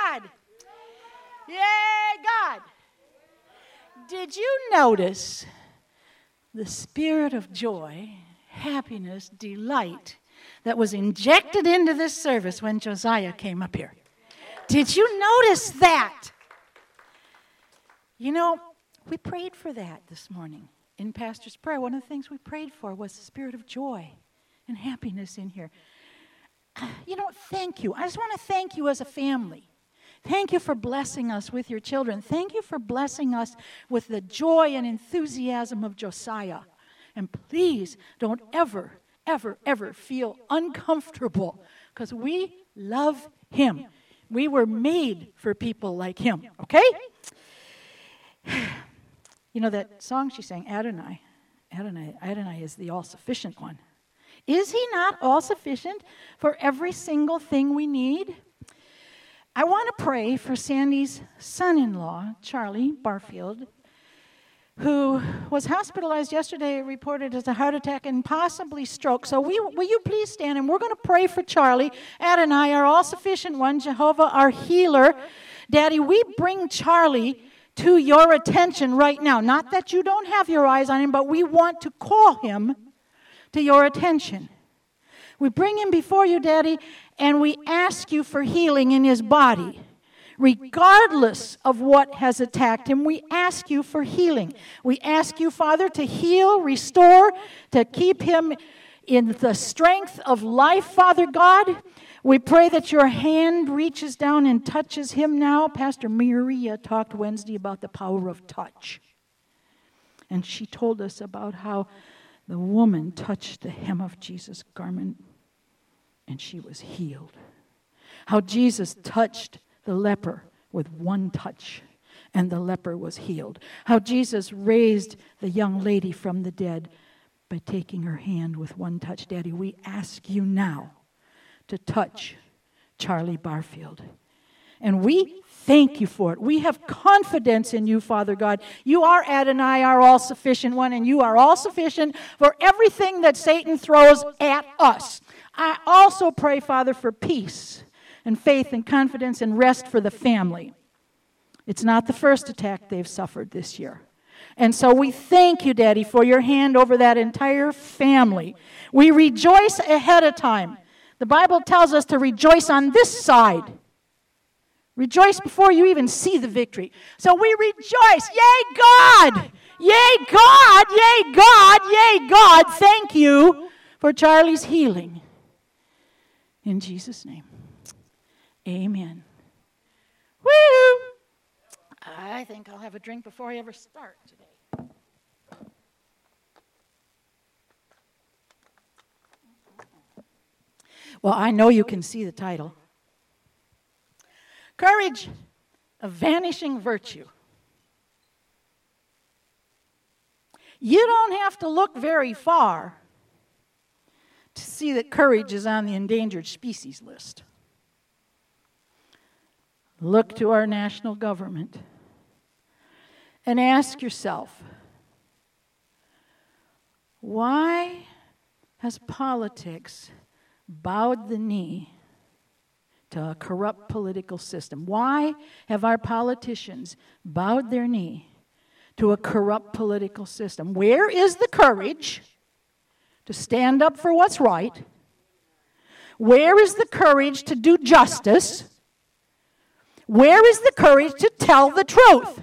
God. Yay, God. Did you notice the spirit of joy, happiness, delight that was injected into this service when Josiah came up here? Did you notice that? You know, we prayed for that this morning in Pastor's prayer. One of the things we prayed for was the spirit of joy and happiness in here. You know, thank you. I just want to thank you as a family. Thank you for blessing us with your children. Thank you for blessing us with the joy and enthusiasm of Josiah. And please don't ever, ever, ever feel uncomfortable because we love him. We were made for people like him, okay? You know that song she sang, Adonai. Adonai is the all-sufficient one. Is he not all-sufficient for every single thing we need? I want to pray for Sandy's son-in-law, Charlie Barfield, who was hospitalized yesterday, reported as a heart attack and possibly stroke. So will you please stand, and we're going to pray for Charlie. Adonai, our all-sufficient one, Jehovah, our healer. Daddy, we bring Charlie to your attention right now. Not that you don't have your eyes on him, but we want to call him to your attention. We bring him before you, Daddy, and we ask you for healing in his body. Regardless of what has attacked him, we ask you for healing. We ask you, Father, to heal, restore, to keep him in the strength of life, Father God. We pray that your hand reaches down and touches him now. Pastor Maria talked Wednesday about the power of touch. And she told us about how the woman touched the hem of Jesus' garment and she was healed. How Jesus touched the leper with one touch and the leper was healed. How Jesus raised the young lady from the dead by taking her hand with one touch. Daddy, we ask you now to touch Charlie Barfield. And we thank you for it. We have confidence in you, Father God. You are Adonai, our all-sufficient one, and you are all-sufficient for everything that Satan throws at us. I also pray, Father, for peace and faith and confidence and rest for the family. It's not the first attack they've suffered this year. And so we thank you, Daddy, for your hand over that entire family. We rejoice ahead of time. The Bible tells us to rejoice on this side. Rejoice before you even see the victory. So we rejoice. Yay, God! Yay, God! Yay, God! Yay, God! Thank you for Charlie's healing. In Jesus' name. Amen. Woo! I think I'll have a drink before I ever start today. Well, I know you can see the title. Courage, a vanishing virtue. You don't have to look very far to see that courage is on the endangered species list. Look to our national government and ask yourself, why has politics bowed the knee to a corrupt political system? Why have our politicians bowed their knee to a corrupt political system? Where is the courage to stand up for what's right? Where is the courage to do justice? Where is the courage to tell the truth?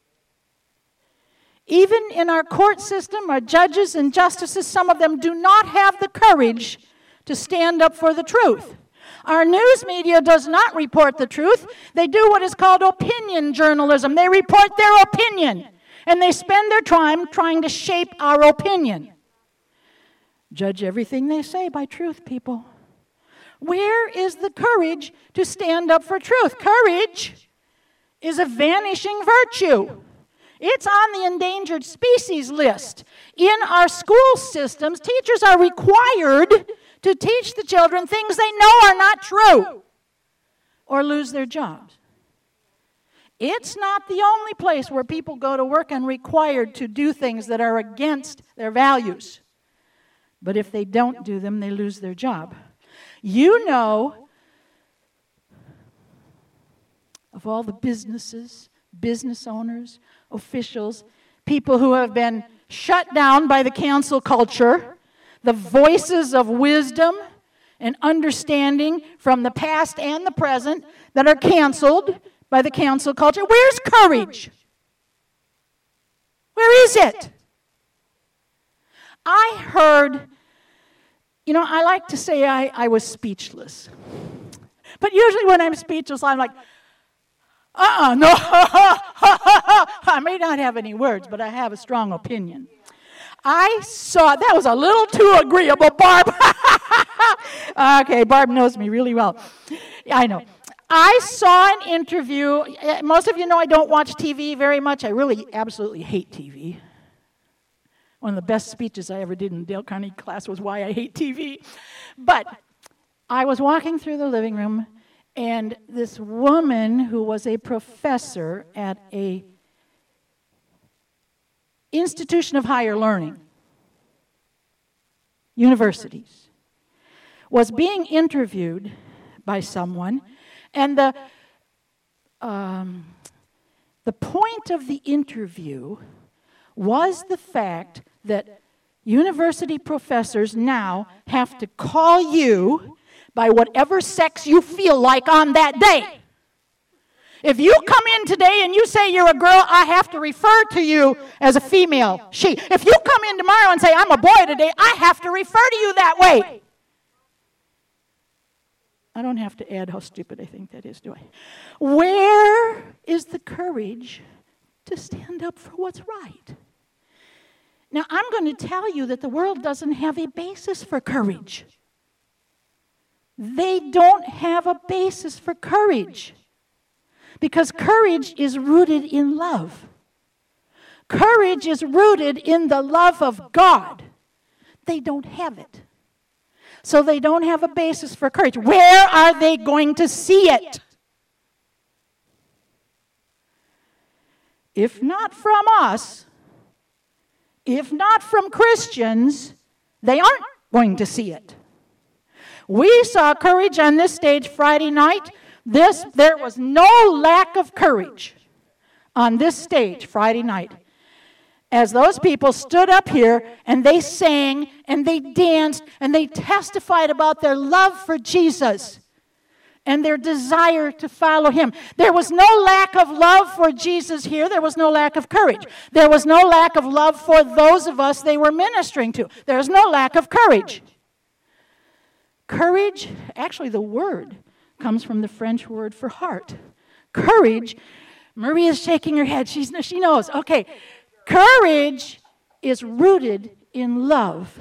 Even in our court system, our judges and justices, some of them do not have the courage to stand up for the truth. Our news media does not report the truth. They do what is called opinion journalism. They report their opinion, and they spend their time trying to shape our opinion. Judge everything they say by truth, people. Where is the courage to stand up for truth? Courage is a vanishing virtue. It's on the endangered species list. In our school systems, teachers are required to teach the children things they know are not true or lose their jobs. It's not the only place where people go to work and required to do things that are against their values. But if they don't do them, they lose their job. You know of all the businesses, business owners, officials, people who have been shut down by the cancel culture, the voices of wisdom and understanding from the past and the present that are canceled by the cancel culture. Where's courage? Where is it? I heard, I like to say I was speechless. But usually when I'm speechless, I'm like, no. I may not have any words, but I have a strong opinion. I saw, that was a little too agreeable, Barb. Okay, Barb knows me really well. I know. I saw an interview. Most of you know I don't watch TV very much. I really absolutely hate TV. One of the best speeches I ever did in Dale Carnegie class was why I hate TV. But I was walking through the living room, and this woman who was a professor at a institution of higher learning, universities, was being interviewed by someone, and the point of the interview was the fact that university professors now have to call you by whatever sex you feel like on that day. If you come in today and you say you're a girl, I have to refer to you as a female, she. If you come in tomorrow and say I'm a boy today, I have to refer to you that way. I don't have to add how stupid I think that is, do I? Where is the courage to stand up for what's right? Now, I'm going to tell you that the world doesn't have a basis for courage. They don't have a basis for courage. Because courage is rooted in love. Courage is rooted in the love of God. They don't have it. So they don't have a basis for courage. Where are they going to see it? If not from us, if not from Christians, they aren't going to see it. We saw courage on this stage Friday night. There was no lack of courage on this stage Friday night. As those people stood up here and they sang and they danced and they testified about their love for Jesus and their desire to follow him. There was no lack of love for Jesus here. There was no lack of courage. There was no lack of love for those of us they were ministering to. There was no lack of courage. Courage, actually the word comes from the French word for heart. Courage, Maria's shaking her head. She knows. Okay, courage is rooted in love.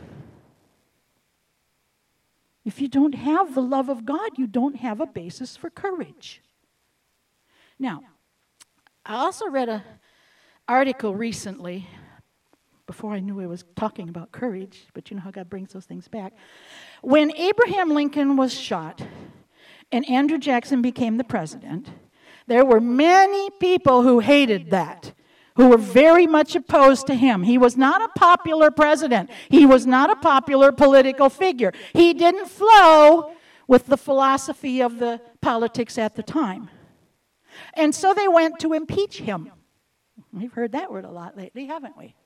If you don't have the love of God, you don't have a basis for courage. Now, I also read an article recently, before I knew I was talking about courage, but you know how God brings those things back. When Abraham Lincoln was shot and Andrew Jackson became the president, there were many people who hated that, who were very much opposed to him. He was not a popular president. He was not a popular political figure. He didn't flow with the philosophy of the politics at the time. And so they went to impeach him. We've heard that word a lot lately, haven't we?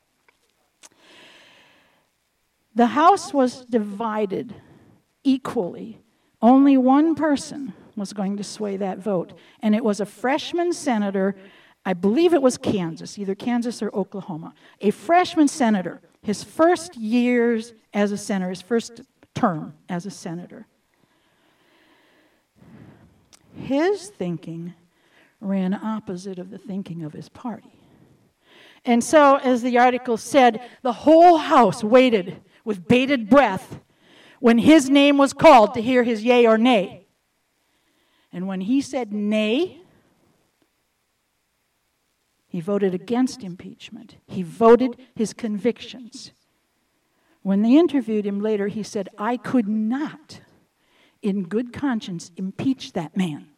The House was divided equally. Only one person was going to sway that vote, and it was a freshman senator. I believe it was Kansas, either Kansas or Oklahoma. A freshman senator, his first years as a senator, his first term as a senator. His thinking ran opposite of the thinking of his party. And so, as the article said, the whole House waited with bated breath when his name was called to hear his yay or nay. And when he said nay, he voted against impeachment. He voted his convictions. When they interviewed him later, he said, I could not, in good conscience, impeach that man.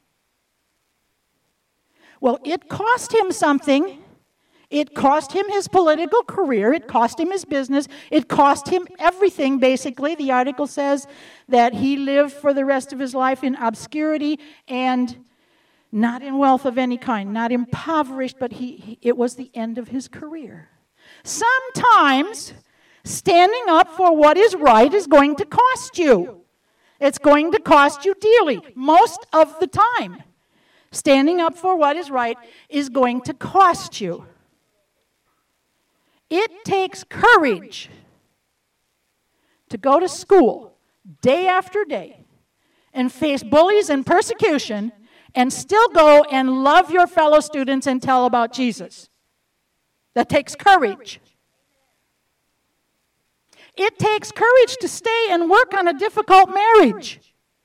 Well, it cost him something. It cost him his political career. It cost him his business. It cost him everything, basically. The article says that he lived for the rest of his life in obscurity and not in wealth of any kind, not impoverished, but it was the end of his career. Sometimes standing up for what is right is going to cost you. It's going to cost you dearly, most of the time. Standing up for what is right is going to cost you. It takes courage to go to school day after day and face bullies and persecution and still go and love your fellow students and tell about Jesus. That takes courage. It takes courage to stay and work on a difficult marriage.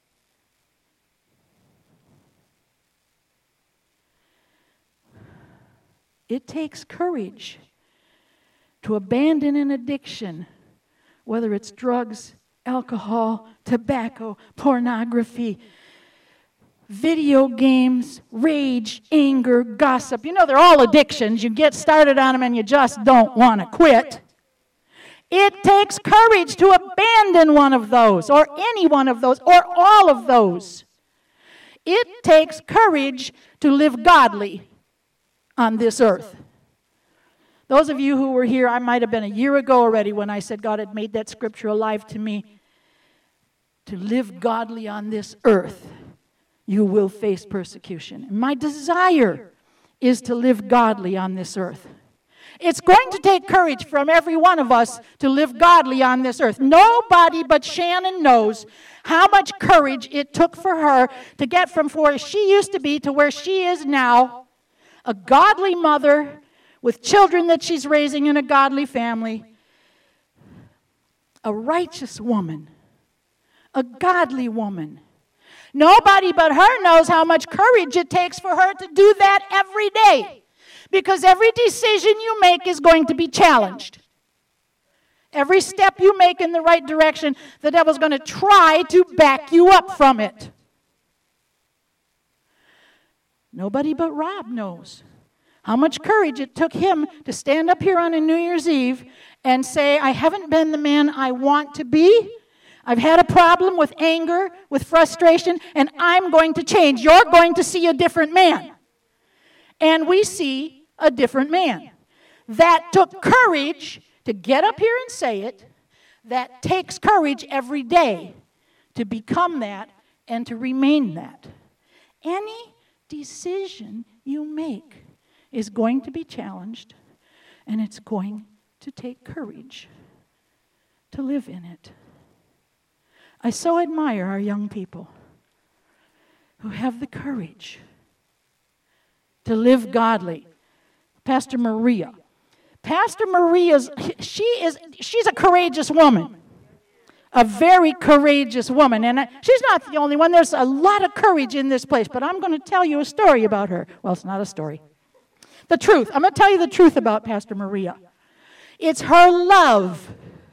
It takes courage to abandon an addiction, whether it's drugs, alcohol, tobacco, pornography, video games, rage, anger, gossip. You know, they're all addictions. You get started on them and you just don't want to quit. It takes courage to abandon one of those, or any one of those, or all of those. It takes courage to live godly on this earth. Those of you who were here, I might have been a year ago already when I said God had made that scripture alive to me. To live godly on this earth, you will face persecution. And my desire is to live godly on this earth. It's going to take courage from every one of us to live godly on this earth. Nobody but Shannon knows how much courage it took for her to get from where she used to be to where she is now. A godly mother with children that she's raising in a godly family. A righteous woman. A godly woman. Nobody but her knows how much courage it takes for her to do that every day. Because every decision you make is going to be challenged. Every step you make in the right direction, the devil's going to try to back you up from it. Nobody but Rob knows how much courage it took him to stand up here on a New Year's Eve and say, I haven't been the man I want to be. I've had a problem with anger, with frustration, and I'm going to change. You're going to see a different man. And we see a different man. That took courage to get up here and say it. That takes courage every day to become that and to remain that. Any decision you make is going to be challenged, and it's going to take courage to live in it. I so admire our young people who have the courage to live godly. Pastor Maria. Pastor Maria's, she's a courageous woman. A very courageous woman. And she's not the only one. There's a lot of courage in this place. But I'm going to tell you a story about her. Well, it's not a story. The truth. I'm going to tell you the truth about Pastor Maria. It's her love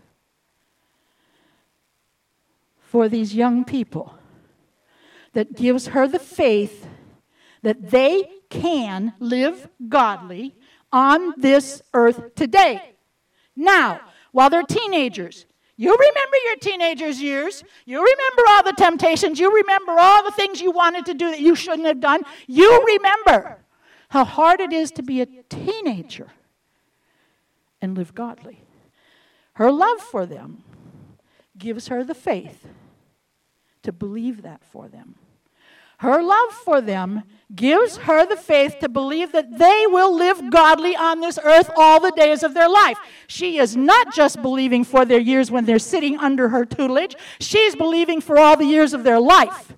for these young people that gives her the faith that they can live godly on this earth today. Now, while they're teenagers, you remember your teenagers' years. You remember all the temptations. You remember all the things you wanted to do that you shouldn't have done. You remember how hard it is to be a teenager and live godly. Her love for them gives her the faith to believe that for them. Her love for them gives her the faith to believe that they will live godly on this earth all the days of their life. She is not just believing for their years when they're sitting under her tutelage. She's believing for all the years of their life.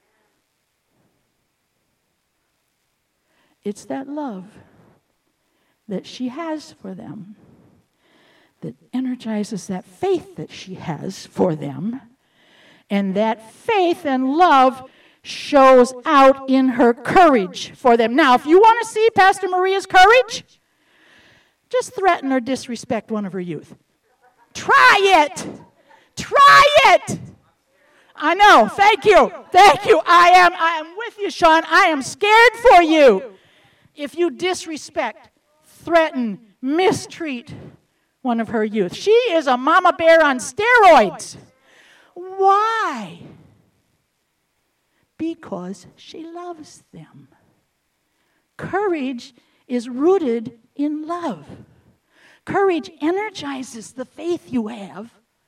It's that love that she has for them that energizes that faith that she has for them. And that faith and love shows out in her courage for them. Now, if you want to see Pastor Maria's courage, just threaten or disrespect one of her youth. Try it. Try it. I know. Thank you. Thank you. I am with you, Sean. I am scared for you. If you disrespect, threaten, mistreat one of her youth. She is a mama bear on steroids. Why? Because she loves them. Courage is rooted in love. Courage energizes the faith you have.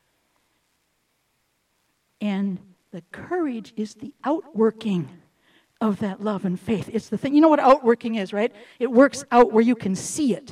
And the courage is the outworking of that love and faith. It's the thing. You know what outworking is, right? It works out where you can see it.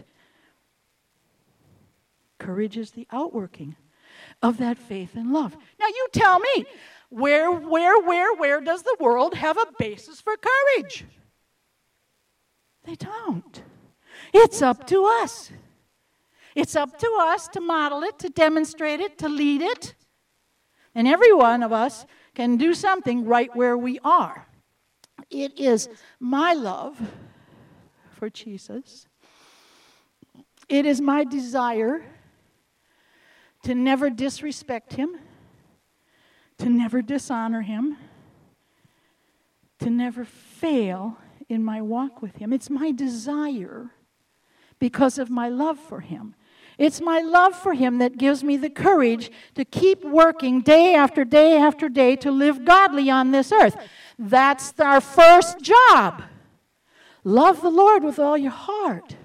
Courage is the outworking of that faith and love. Now you tell me, where does the world have a basis for courage? They don't. It's up to us. It's up to us to model it, to demonstrate it, to lead it. And every one of us can do something right where we are. It is my love for Jesus. It is my desire to never disrespect him, to never dishonor him, to never fail in my walk with him. It's my desire because of my love for him. It's my love for him that gives me the courage to keep working day after day after day to live godly on this earth. That's our first job. Love the Lord with all your heart.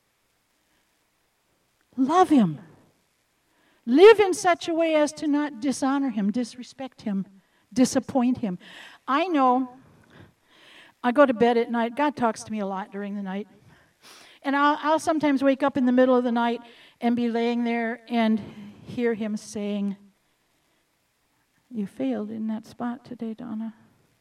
Love him. Live in such a way as to not dishonor him, disrespect him, disappoint him. I know I go to bed at night. God talks to me a lot during the night. And I'll sometimes wake up in the middle of the night and be laying there and hear him saying, "You failed in that spot today, Donna."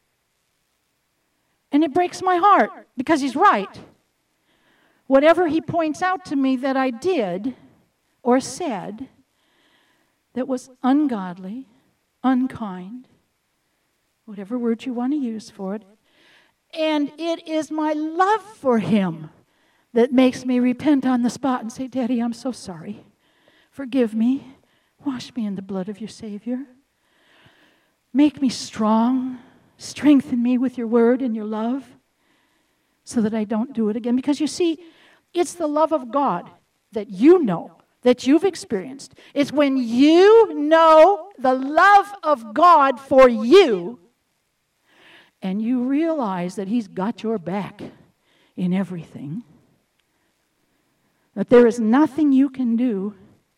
And it breaks my heart because he's right. Whatever he points out to me that I did or said that was ungodly, unkind, whatever word you want to use for it, and it is my love for him that makes me repent on the spot and say, "Daddy, I'm so sorry. Forgive me. Wash me in the blood of your Savior. Make me strong. Strengthen me with your word and your love so that I don't do it again." Because you see, it's the love of God that you know, that you've experienced. It's when you know the love of God for you and you realize that he's got your back in everything, that there is nothing you can do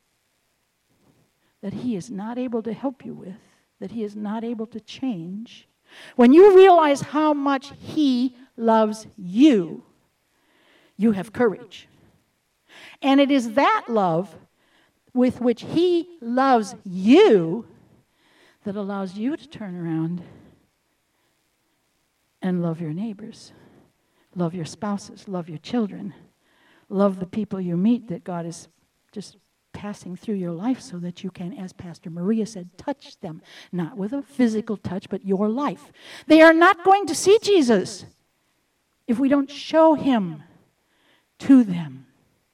that he is not able to help you with, that he is not able to change. When you realize how much he loves you, you have courage. And it is that love with which he loves you that allows you to turn around and love your neighbors, love your spouses, love your children, love the people you meet that God is just passing through your life so that you can, as Pastor Maria said, touch them. Not with a physical touch, but your life. They are not going to see Jesus if we don't show him to them.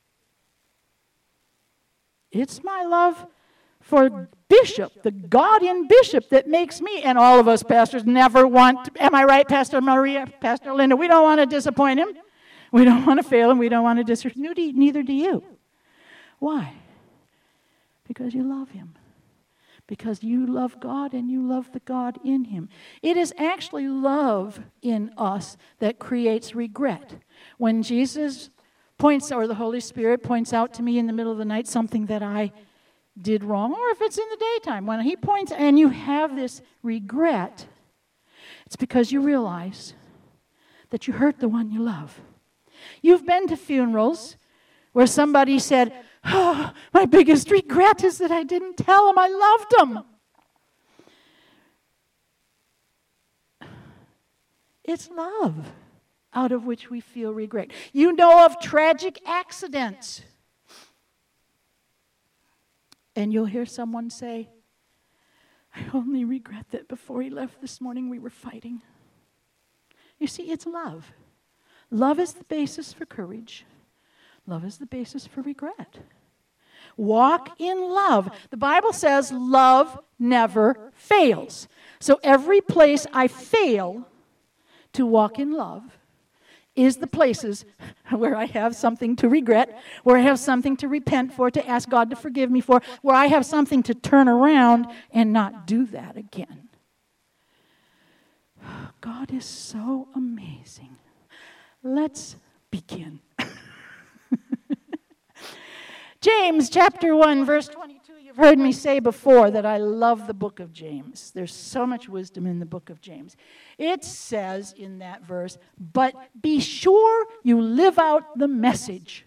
It's my love for Bishop, the God in Bishop, that makes me, and all of us pastors never want, am I right, Pastor Maria, Pastor Linda? We don't want to disappoint him. We don't want to fail him. We don't want to disrespect him. Neither do you. Why? Because you love him. Because you love God and you love the God in him. It is actually love in us that creates regret. When Jesus points, or the Holy Spirit points out to me in the middle of the night something that I did wrong, or if it's in the daytime, when he points and you have this regret, it's because you realize that you hurt the one you love. You've been to funerals where somebody said, "Oh, my biggest regret is that I didn't tell him I loved him." It's love out of which we feel regret. You know of tragic accidents. And you'll hear someone say, "I only regret that before he left this morning we were fighting." You see, it's love. Love is the basis for courage. Love is the basis for regret. Walk in love. The Bible says love never fails. So every place I fail to walk in love is the places where I have something to regret, where I have something to repent for, to ask God to forgive me for, where I have something to turn around and not do that again. God is so amazing. Let's begin. James chapter 1, verse 22. You've heard me say before that I love the book of James. There's so much wisdom in the book of James. It says in that verse, but be sure you live out the message.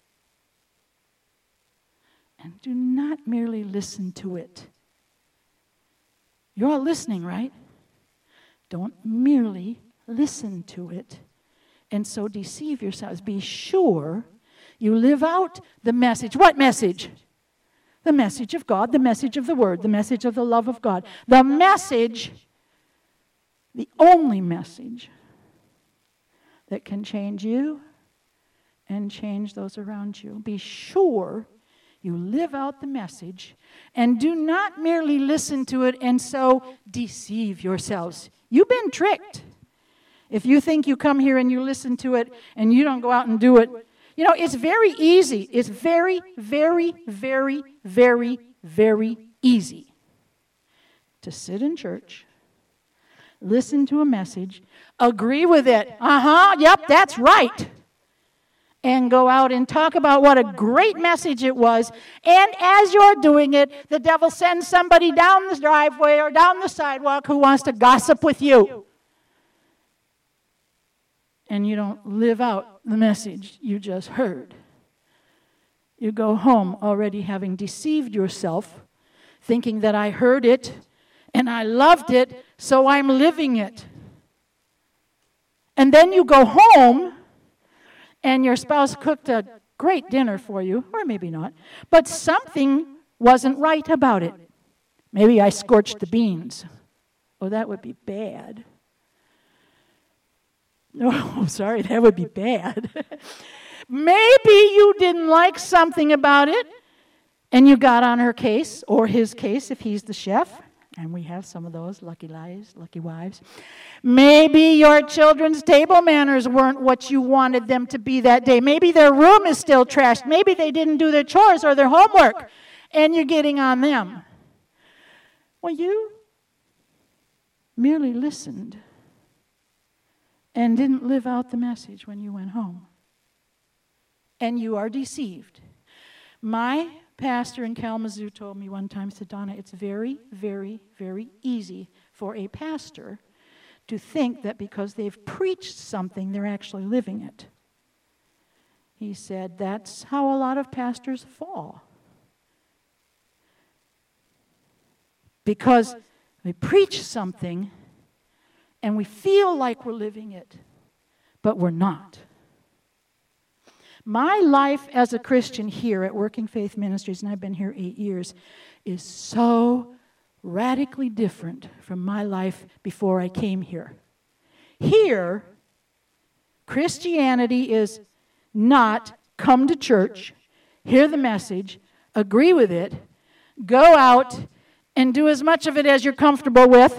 And do not merely listen to it. You're all listening, right? Don't merely listen to it and so deceive yourselves. Be sure you live out the message. What message? The message of God, the message of the Word, the message of the love of God. The message, the only message that can change you and change those around you. Be sure you live out the message and do not merely listen to it and so deceive yourselves. You've been tricked. If you think you come here and you listen to it and you don't go out and do it, you know, it's very easy. It's very, very, very, very, very easy to sit in church, listen to a message, agree with it. Yep, that's right. And go out and talk about what a great message it was. And as you're doing it, the devil sends somebody down the driveway or down the sidewalk who wants to gossip with you. And you don't live out the message you just heard. You go home already having deceived yourself, thinking that I heard it and I loved it, so I'm living it. And then you go home and your spouse cooked a great dinner for you, or maybe not, but something wasn't right about it. Maybe I scorched the beans. Oh, that would be bad. Oh, sorry, that would be bad. Maybe you didn't like something about it, and you got on her case, or his case if he's the chef, and we have some of those, lucky wives. Maybe your children's table manners weren't what you wanted them to be that day. Maybe their room is still trashed. Maybe they didn't do their chores or their homework, and you're getting on them. Well, you merely listened and didn't live out the message when you went home. And you are deceived. My pastor in Kalamazoo told me one time, said, Donna, it's very, very, very easy for a pastor to think that because they've preached something, they're actually living it. He said, that's how a lot of pastors fall. Because we preach something and we feel like we're living it, but we're not. My life as a Christian here at Working Faith Ministries, and I've been here 8 years, is so radically different from my life before I came here. Here, Christianity is not come to church, hear the message, agree with it, go out and do as much of it as you're comfortable with,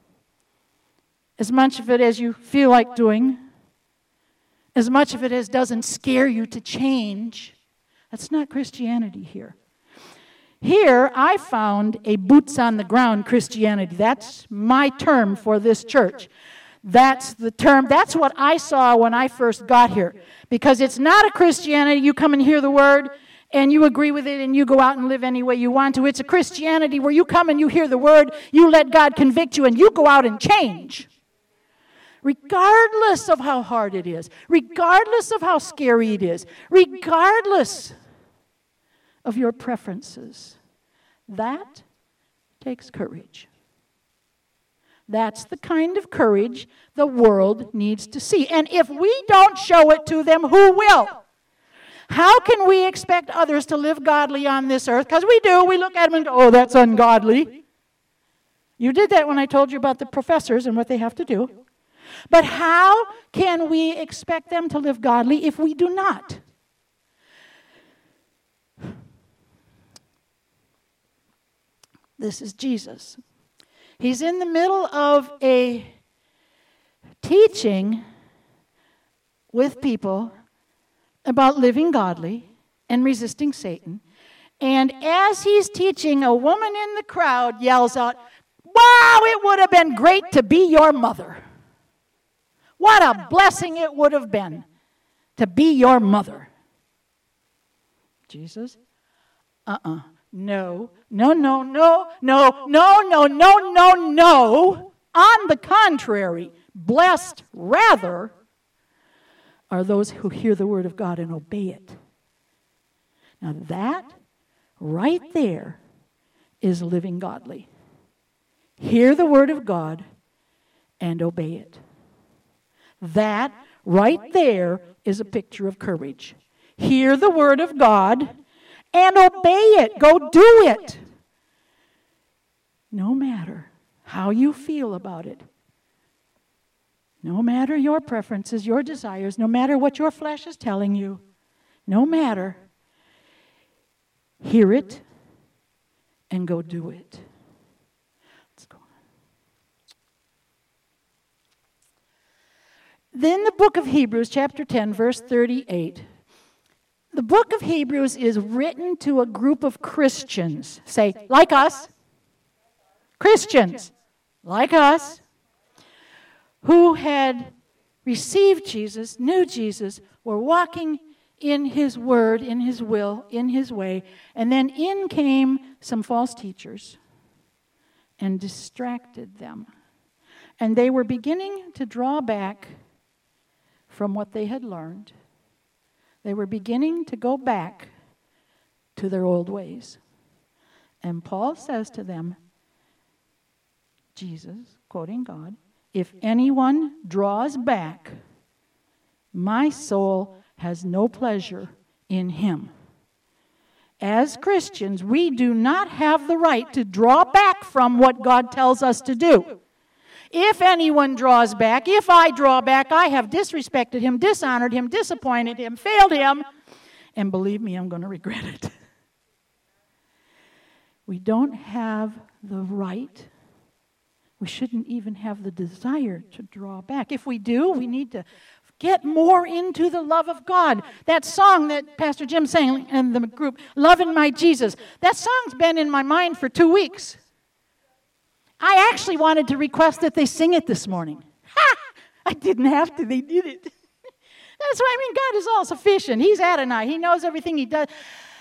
as much of it as you feel like doing, as much of it as doesn't scare you to change. That's not Christianity here. Here, I found a boots-on-the-ground Christianity. That's my term for this church. That's the term. That's what I saw when I first got here. Because it's not a Christianity, you come and hear the word, and you agree with it, and you go out and live any way you want to. It's a Christianity where you come and you hear the word, you let God convict you, and you go out and change. Regardless of how hard it is, regardless of how scary it is, regardless of your preferences. That takes courage. That's the kind of courage the world needs to see. And if we don't show it to them, who will? How can we expect others to live godly on this earth? Because we do. We look at them and go, oh, that's ungodly. You did that when I told you about the professors and what they have to do. But how can we expect them to live godly if we do not? This is Jesus. He's in the middle of a teaching with people about living godly and resisting Satan. And as he's teaching, a woman in the crowd yells out, "Wow, it would have been great to be your mother. What a blessing it would have been to be your mother. Jesus? No. No, no, no, no, no, no, no, no, no. On the contrary, blessed rather are those who hear the word of God and obey it. Now that right there is living godly. Hear the word of God and obey it. That right there is a picture of courage. Hear the word of God and obey it. Go do it. No matter how you feel about it. No matter your preferences, your desires, no matter what your flesh is telling you, no matter, hear it and go do it. Let's go on. Then the book of Hebrews, chapter 10, verse 38. The book of Hebrews is written to a group of Christians. Say, like us. Christians, like us, who had received Jesus, knew Jesus, were walking in his word, in his will, in his way, and then in came some false teachers and distracted them. And they were beginning to draw back from what they had learned. They were beginning to go back to their old ways. And Paul says to them, Jesus, quoting God, if anyone draws back, my soul has no pleasure in him. As Christians, we do not have the right to draw back from what God tells us to do. If anyone draws back, if I draw back, I have disrespected him, dishonored him, disappointed him, failed him, and believe me, I'm going to regret it. We don't have the right. We shouldn't even have the desire to draw back. If we do, we need to get more into the love of God. That song that Pastor Jim sang in the group, Loving My Jesus, that song's been in my mind for 2 weeks. I actually wanted to request that they sing it this morning. Ha! I didn't have to. They did it. That's why, God is all sufficient. He's Adonai. He knows everything he does.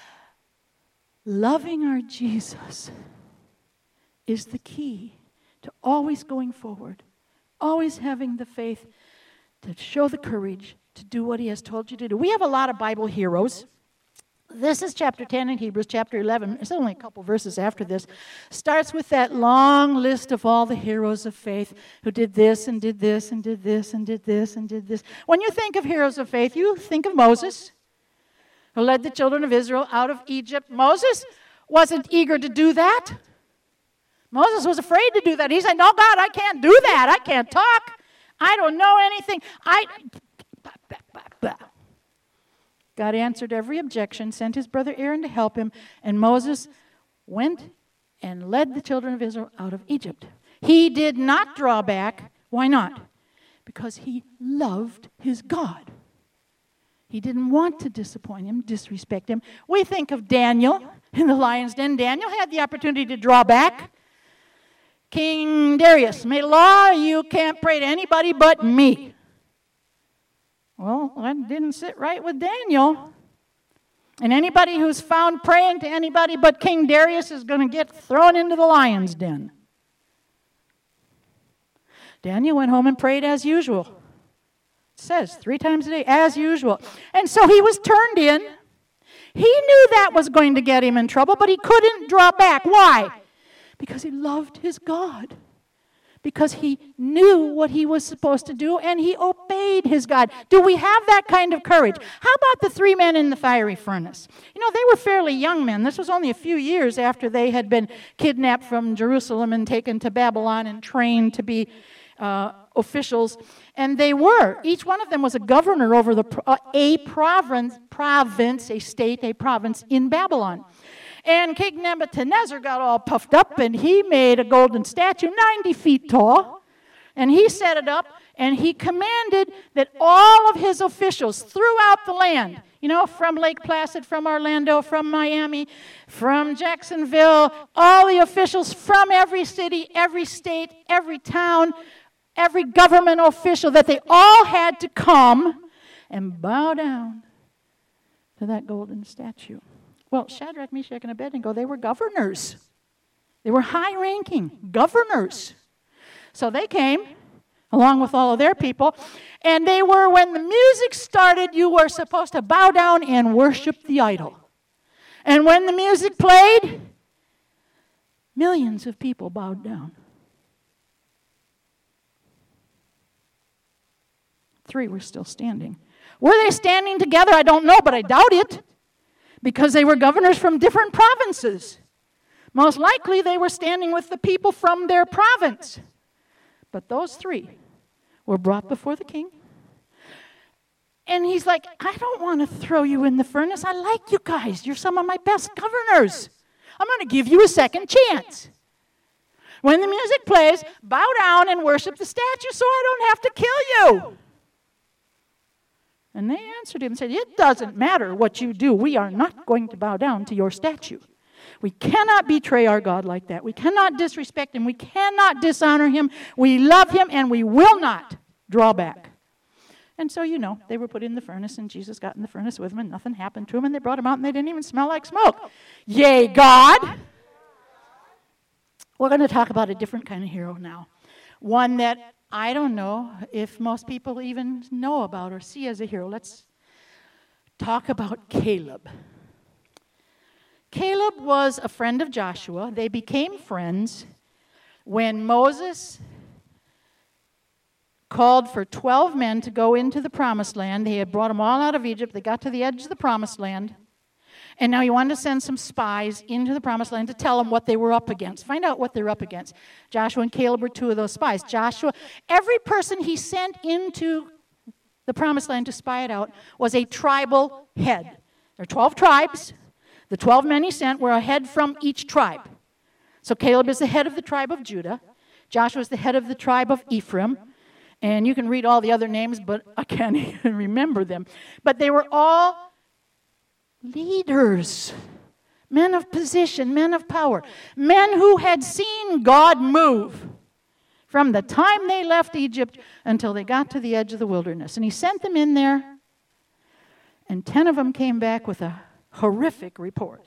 Loving our Jesus is the key to always going forward, always having the faith to show the courage to do what he has told you to do. We have a lot of Bible heroes. This is chapter 10 in Hebrews, chapter 11. There's only a couple verses after this. Starts with that long list of all the heroes of faith who did this and did this and did this and did this and did this. When you think of heroes of faith, you think of Moses, who led the children of Israel out of Egypt. Moses wasn't eager to do that. Moses was afraid to do that. He said, no, God, I can't do that. I can't talk. I don't know anything. God answered every objection, sent his brother Aaron to help him, and Moses went and led the children of Israel out of Egypt. He did not draw back. Why not? Because he loved his God. He didn't want to disappoint him, disrespect him. We think of Daniel in the lion's den. Daniel had the opportunity to draw back. King Darius made a law, you can't pray to anybody but me. Well, that didn't sit right with Daniel. And anybody who's found praying to anybody but King Darius is going to get thrown into the lion's den. Daniel went home and prayed as usual. It says 3 times a day, as usual. And so he was turned in. He knew that was going to get him in trouble, but he couldn't draw back. Why? Because he loved his God. Because he knew what he was supposed to do, and he obeyed his God. Do we have that kind of courage? How about the 3 men in the fiery furnace? You know, they were fairly young men. This was only a few years after they had been kidnapped from Jerusalem and taken to Babylon and trained to be officials. And they were. Each one of them was a governor over a province, a state, a province in Babylon. And King Nebuchadnezzar got all puffed up, and he made a golden statue 90 feet tall. And he set it up, and he commanded that all of his officials throughout the land, you know, from Lake Placid, from Orlando, from Miami, from Jacksonville, all the officials from every city, every state, every town, every government official, that they all had to come and bow down to that golden statue. Well, Shadrach, Meshach, and Abednego, they were governors. They were high-ranking governors. So they came, along with all of their people, and they were, when the music started, you were supposed to bow down and worship the idol. And when the music played, millions of people bowed down. 3 were still standing. Were they standing together? I don't know, but I doubt it, because they were governors from different provinces. Most likely they were standing with the people from their province. But those 3 were brought before the king. And he's like, I don't want to throw you in the furnace. I like you guys. You're some of my best governors. I'm going to give you a second chance. When the music plays, bow down and worship the statue so I don't have to kill you. And they answered him and said, it doesn't matter what you do. We are not going to bow down to your statue. We cannot betray our God like that. We cannot disrespect him. We cannot dishonor him. We love him, and we will not draw back. And so, they were put in the furnace, and Jesus got in the furnace with them, and nothing happened to him, and they brought him out, and they didn't even smell like smoke. Yay, God! We're going to talk about a different kind of hero now. One that I don't know if most people even know about or see as a hero. Let's talk about Caleb. Caleb was a friend of Joshua. They became friends when Moses called for 12 men to go into the promised land. He had brought them all out of Egypt. They got to the edge of the promised land. And now he wanted to send some spies into the promised land to tell them what they were up against. Find out what they're up against. Joshua and Caleb were 2 of those spies. Every person he sent into the promised land to spy it out was a tribal head. There are 12 tribes. The 12 men he sent were a head from each tribe. So Caleb is the head of the tribe of Judah. Joshua is the head of the tribe of Ephraim. And you can read all the other names, but I can't even remember them. But they were all leaders, men of position, men of power, men who had seen God move from the time they left Egypt until they got to the edge of the wilderness. And he sent them in there, and 10 of them came back with a horrific report.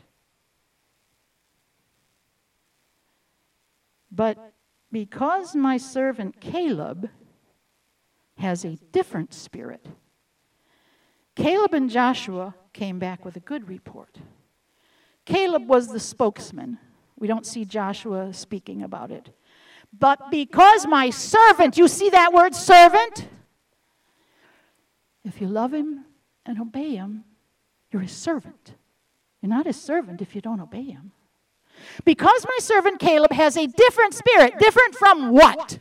But because my servant Caleb has a different spirit, Caleb and Joshua came back with a good report. Caleb was the spokesman. We don't see Joshua speaking about it. But because my servant, you see that word servant? If you love him and obey him, you're his servant. You're not his servant if you don't obey him. Because my servant Caleb has a different spirit. Different from what?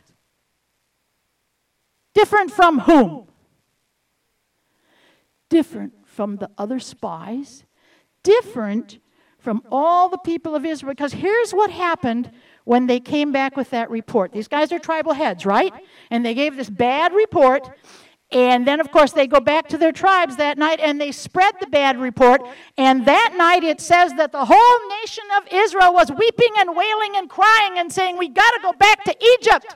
Different from whom? Different from the other spies. Different from all the people of Israel. Because here's what happened when they came back with that report. These guys are tribal heads, right? And they gave this bad report. And then, of course, they go back to their tribes that night and they spread the bad report. And that night it says that the whole nation of Israel was weeping and wailing and crying and saying, we got to go back to Egypt.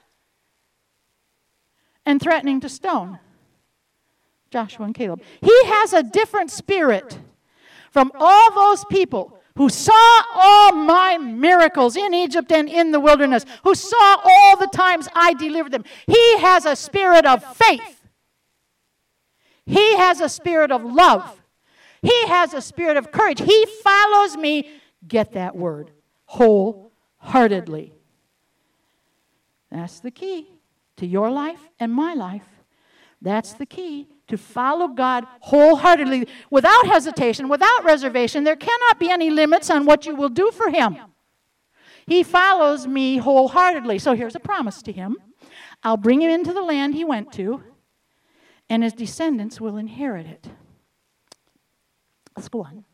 And threatening to stone Joshua and Caleb. He has a different spirit from all those people who saw all my miracles in Egypt and in the wilderness, who saw all the times I delivered them. He has a spirit of faith. He has a spirit of love. He has a spirit of courage. He follows me, get that word, wholeheartedly. That's the key to your life and my life. That's the key to follow God wholeheartedly, without hesitation, without reservation. There cannot be any limits on what you will do for him. He follows me wholeheartedly. So here's a promise to him. I'll bring him into the land he went to, and his descendants will inherit it. Let's go on.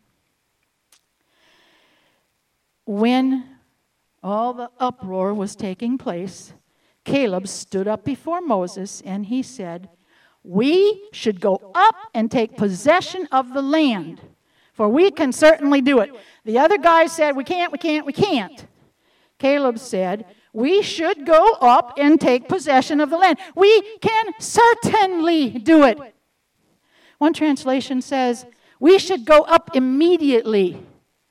When all the uproar was taking place, Caleb stood up before Moses and he said, we should go up and take possession of the land, for we can certainly do it. The other guys said, we can't. Caleb said, we should go up and take possession of the land. We can certainly do it. One translation says, we should go up immediately.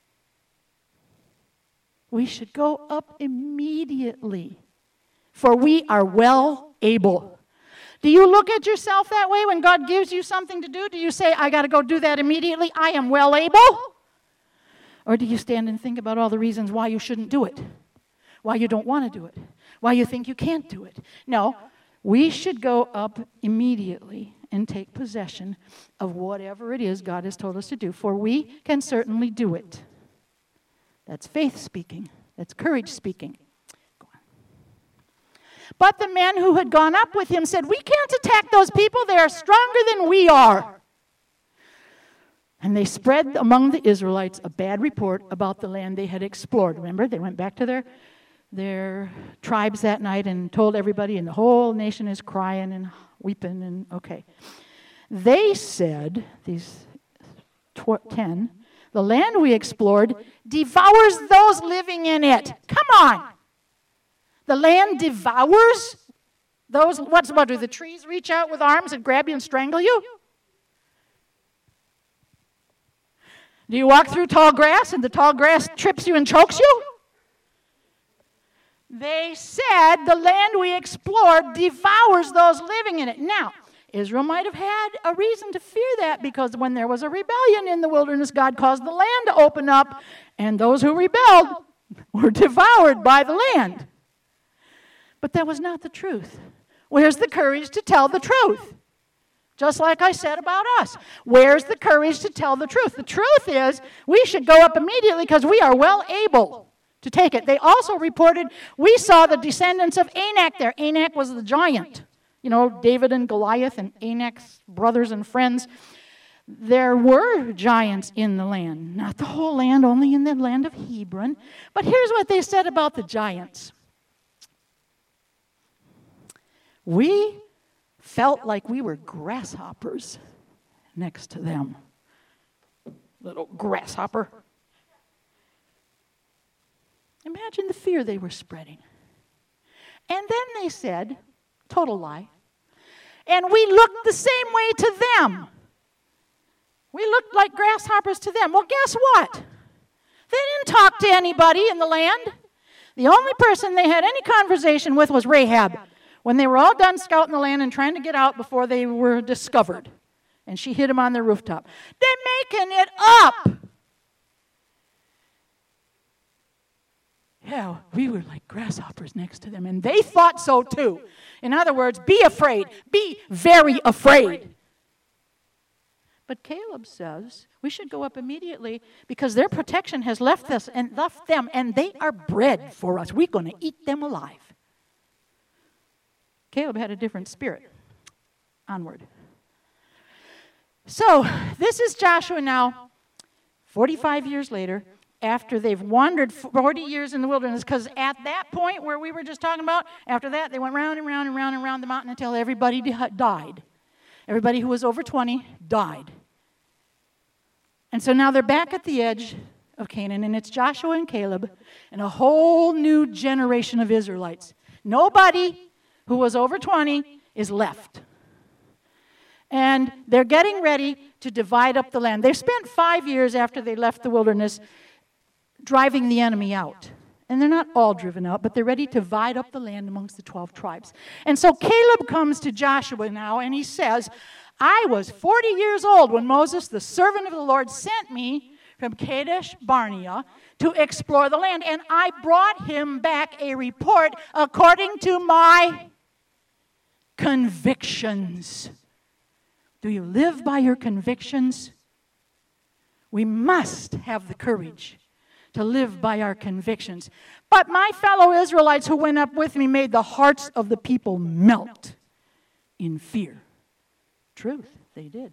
We should go up immediately, for we are well able. Do you look at yourself that way when God gives you something to do? Do you say, I got to go do that immediately? I am well able? Or do you stand and think about all the reasons why you shouldn't do it? Why you don't want to do it? Why you think you can't do it? No, we should go up immediately and take possession of whatever it is God has told us to do, for we can certainly do it. That's faith speaking. That's courage speaking. Go on. But the men who had gone up with him said, we can't attack those people. They are stronger than we are. And they spread among the Israelites a bad report about the land they had explored. Remember, they went back to their tribes that night and told everybody, and the whole nation is crying and weeping. And okay. They said, these 10, the land we explored devours those living in it. Come on. The land devours those. What do the trees reach out with arms and grab you and strangle you? Do you walk through tall grass and the tall grass trips you and chokes you? They said the land we explored devours those living in it. Now, Israel might have had a reason to fear that, because when there was a rebellion in the wilderness, God caused the land to open up, and those who rebelled were devoured by the land. But that was not the truth. Where's the courage to tell the truth? Just like I said about us. Where's the courage to tell the truth? The truth is, we should go up immediately because we are well able to take it. They also reported, we saw the descendants of Anak there. Anak was the giant. You know, David and Goliath and Anak's brothers and friends. There were giants in the land. Not the whole land, only in the land of Hebron. But here's what they said about the giants. We felt like we were grasshoppers next to them. Little grasshopper. Imagine the fear they were spreading. And then they said, total lie, and we looked the same way to them. We looked like grasshoppers to them. Well, guess what? They didn't talk to anybody in the land. The only person they had any conversation with was Rahab, when they were all done scouting the land and trying to get out before they were discovered. And she hid them on their rooftop. They're making it up. Yeah, we were like grasshoppers next to them, and they thought so too. In other words, be afraid. Be very afraid. But Caleb says we should go up immediately because their protection has left us and left them, and they are bread for us. We're going to eat them alive. Caleb had a different spirit. Onward. So, this is Joshua now, 45 years later, after they've wandered 40 years in the wilderness, because at that point where we were just talking about, after that, they went round and round and round and round the mountain until everybody died. Everybody who was over 20 died. And so now they're back at the edge of Canaan, and it's Joshua and Caleb and a whole new generation of Israelites. Nobody who was over 20 is left. And they're getting ready to divide up the land. They spent 5 years after they left the wilderness driving the enemy out. And they're not all driven out, but they're ready to divide up the land amongst the 12 tribes. And so Caleb comes to Joshua now, and he says, I was 40 years old when Moses, the servant of the Lord, sent me from Kadesh Barnea to explore the land. And I brought him back a report according to my convictions. Do you live by your convictions? We must have the courage to live by our convictions. But my fellow Israelites who went up with me made the hearts of the people melt in fear. Truth, they did.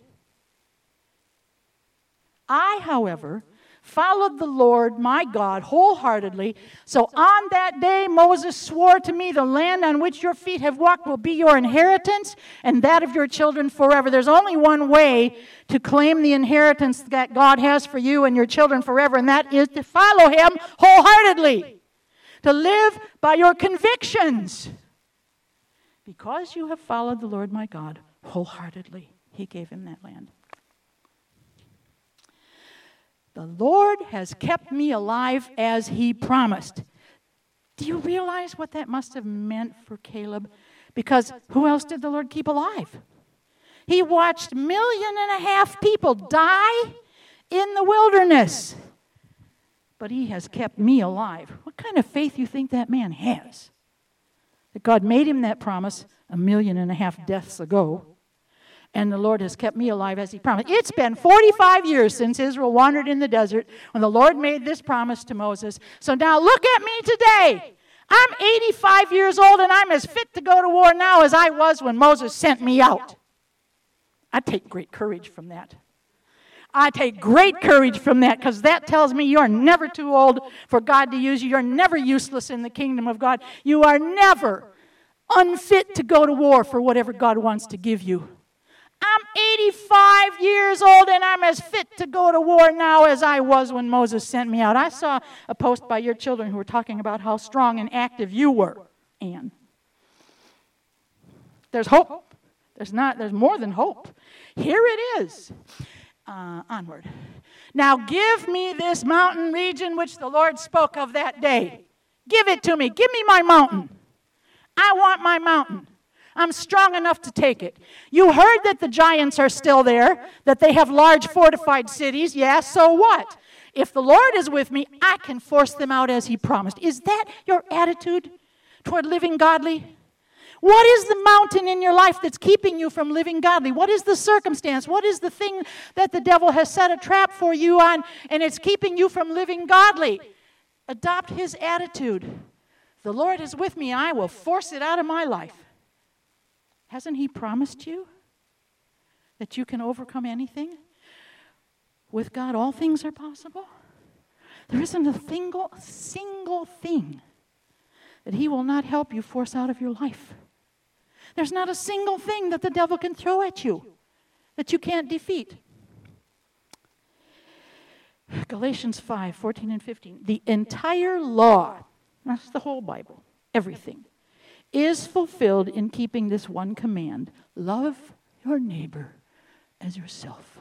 I, however, followed the Lord my God wholeheartedly. So on that day Moses swore to me, the land on which your feet have walked will be your inheritance and that of your children forever. There's only one way to claim the inheritance that God has for you and your children forever, and that is to follow him wholeheartedly, to live by your convictions. Because you have followed the Lord my God wholeheartedly, he gave him that land. The Lord has kept me alive as he promised. Do you realize what that must have meant for Caleb? Because who else did the Lord keep alive? He watched 1.5 million people die in the wilderness. But he has kept me alive. What kind of faith do you think that man has? That God made him that promise 1.5 million deaths ago. And the Lord has kept me alive as he promised. It's been 45 years since Israel wandered in the desert when the Lord made this promise to Moses. So now look at me today. I'm 85 years old and I'm as fit to go to war now as I was when Moses sent me out. I take great courage from that. I take great courage from that because that tells me you're never too old for God to use you. You're never useless in the kingdom of God. You are never unfit to go to war for whatever God wants to give you. I'm 85 years old and I'm as fit to go to war now as I was when Moses sent me out. I saw a post by your children who were talking about how strong and active you were, Anne. There's hope. There's more than hope. Here it is. Onward. Now give me this mountain region which the Lord spoke of that day. Give it to me. Give me my mountain. I want my mountain. I'm strong enough to take it. You heard that the giants are still there, that they have large fortified cities. Yeah, so what? If the Lord is with me, I can force them out as he promised. Is that your attitude toward living godly? What is the mountain in your life that's keeping you from living godly? What is the circumstance? What is the thing that the devil has set a trap for you on and it's keeping you from living godly? Adopt his attitude. The Lord is with me, and I will force it out of my life. Hasn't he promised you that you can overcome anything? With God, all things are possible. There isn't a single thing that he will not help you force out of your life. There's not a single thing that the devil can throw at you that you can't defeat. Galatians 5:14 and 15. The entire law, that's the whole Bible, everything, is fulfilled in keeping this one command: love your neighbor as yourself.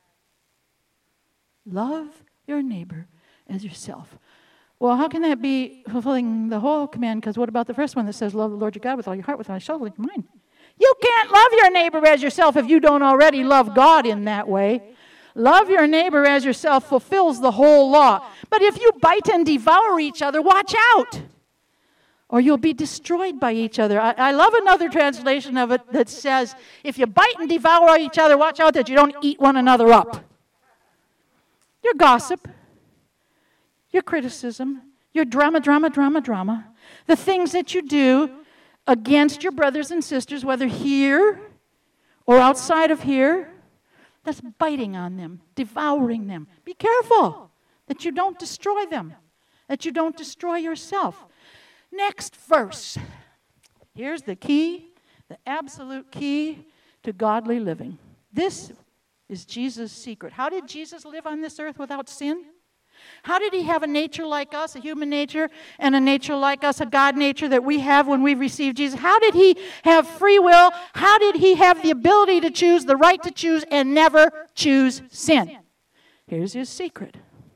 Love your neighbor as yourself. Well, how can that be fulfilling the whole command? Because what about the first one that says, love the Lord your God with all your heart, with all your soul, with your mind? You can't love your neighbor as yourself if you don't already love God in that way. Love your neighbor as yourself fulfills the whole law. But if you bite and devour each other, watch out, or you'll be destroyed by each other. I love another translation of it that says, if you bite and devour each other, watch out that you don't eat one another up. Your gossip, your criticism, your drama, the things that you do against your brothers and sisters, whether here or outside of here, that's biting on them, devouring them. Be careful that you don't destroy them, that you don't destroy yourself. Next verse. Here's the key, the absolute key to godly living. This is Jesus' secret. How did Jesus live on this earth without sin? How did he have a nature like us, a human nature, and a nature like us, a God nature that we have when we receive Jesus? How did he have free will? How did he have the ability to choose, the right to choose, and never choose sin? Here's his secret.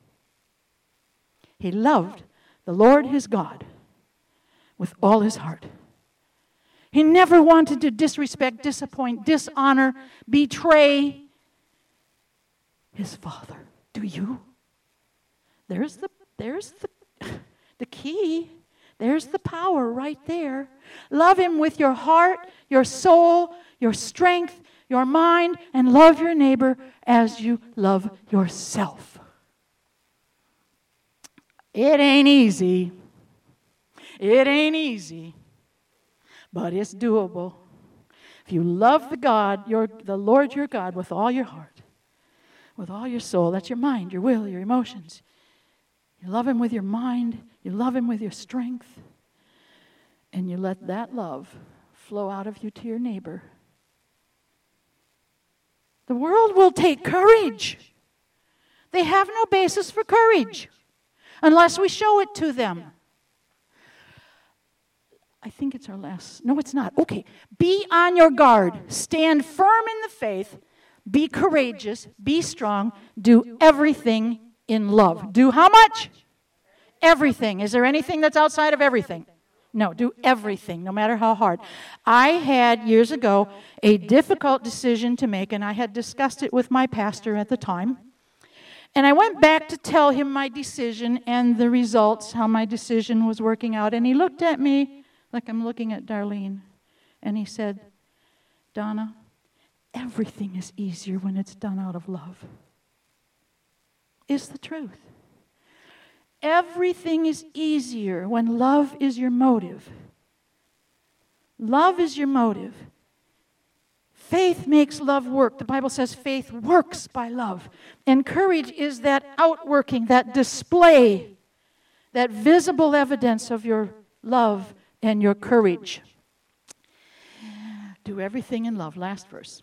He loved the Lord his God with all his heart. He never wanted to disrespect, disappoint, dishonor, betray his Father. Do you? There's the key. There's the power right there. Love him with your heart, your soul, your strength, your mind, and love your neighbor as you love yourself. It ain't easy. It ain't easy. But it's doable. If you love the Lord your God with all your heart, with all your soul, that's your mind, your will, your emotions. You love him with your mind, you love him with your strength, and you let that love flow out of you to your neighbor. The world will take courage. They have no basis for courage unless we show it to them. I think it's our last. No, it's not. Okay. Be on your guard. Stand firm in the faith. Be courageous. Be strong. Do everything in love. Do how much? Everything. Is there anything that's outside of everything? No, do everything, no matter how hard. I had, years ago, a difficult decision to make, and I had discussed it with my pastor at the time. And I went back to tell him my decision and the results, how my decision was working out. And he looked at me like I'm looking at Darlene. And he said, Donna, everything is easier when it's done out of love. It's the truth. Everything is easier when love is your motive. Love is your motive. Faith makes love work. The Bible says faith works by love. And courage is that outworking, that display, that visible evidence of your love and your courage. Do everything in love. Last verse.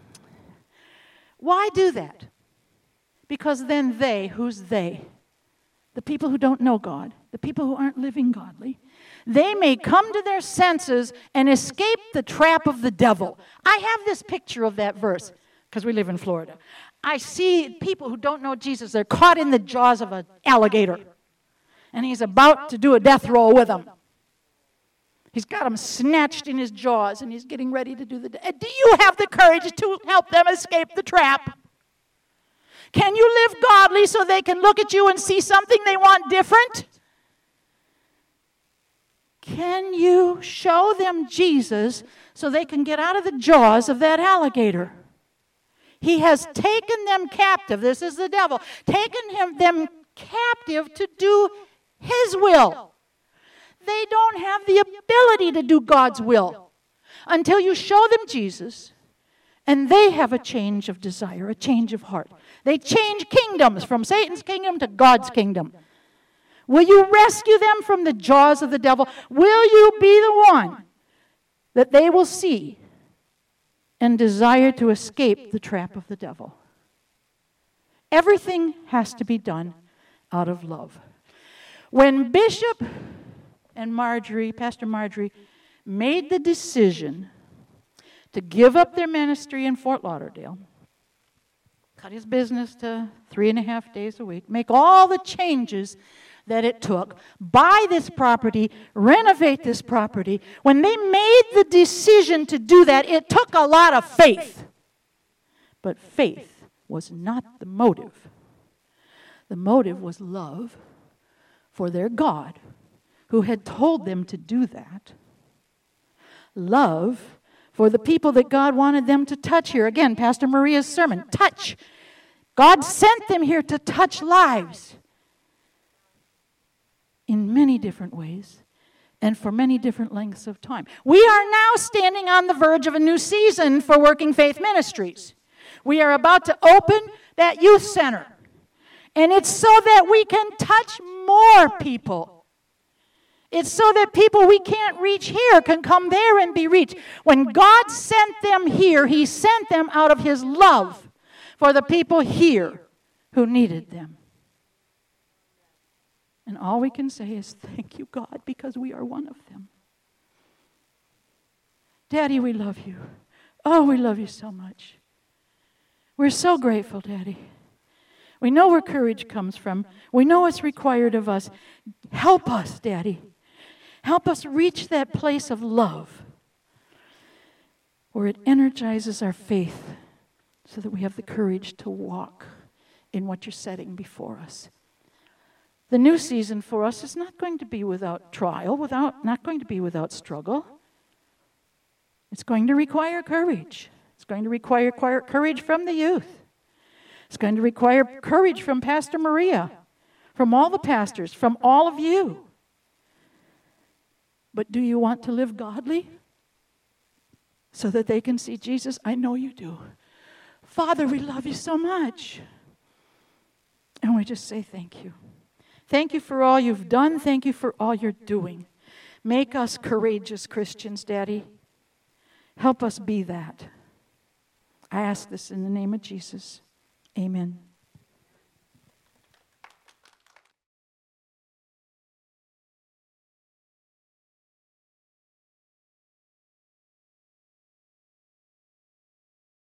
Why do that? Because then they, who's they? The people who don't know God, the people who aren't living godly, they may come to their senses and escape the trap of the devil. I have this picture of that verse because we live in Florida. I see people who don't know Jesus. They're caught in the jaws of an alligator. And he's about to do a death roll with them. He's got them snatched in his jaws and he's getting ready to do the death. Do you have the courage to help them escape the trap? Can you live godly so they can look at you and see something they want different? Can you show them Jesus so they can get out of the jaws of that alligator? He has taken them captive. This is the devil. Taken them captive to do his will. They don't have the ability to do God's will until you show them Jesus and they have a change of desire, a change of heart. They change kingdoms from Satan's kingdom to God's kingdom. Will you rescue them from the jaws of the devil? Will you be the one that they will see and desire to escape the trap of the devil? Everything has to be done out of love. When Bishop and Pastor Marjorie, made the decision to give up their ministry in Fort Lauderdale, cut his business to 3.5 days a week, make all the changes that it took, buy this property, renovate this property. When they made the decision to do that, it took a lot of faith. But faith was not the motive. The motive was love for their God, who had told them to do that. Love for the people that God wanted them to touch here. Again, Pastor Maria's sermon, touch. God sent them here to touch lives in many different ways and for many different lengths of time. We are now standing on the verge of a new season for Working Faith Ministries. We are about to open that youth center. And it's so that we can touch more people. It's so that people we can't reach here can come there and be reached. When God sent them here, He sent them out of His love for the people here who needed them. And all we can say is, thank you, God, because we are one of them. Daddy, we love you. Oh, we love you so much. We're so grateful, Daddy. We know where courage comes from. We know what's required of us. Help us, Daddy. Help us reach that place of love where it energizes our faith so that we have the courage to walk in what you're setting before us. The new season for us is not going to be without trial, not going to be without struggle. It's going to require courage. It's going to require courage from the youth. It's going to require courage from Pastor Maria, from all the pastors, from all of you. But do you want to live godly so that they can see Jesus? I know you do. Father, we love you so much. And we just say thank you. Thank you for all you've done. Thank you for all you're doing. Make us courageous Christians, Daddy. Help us be that. I ask this in the name of Jesus. Amen.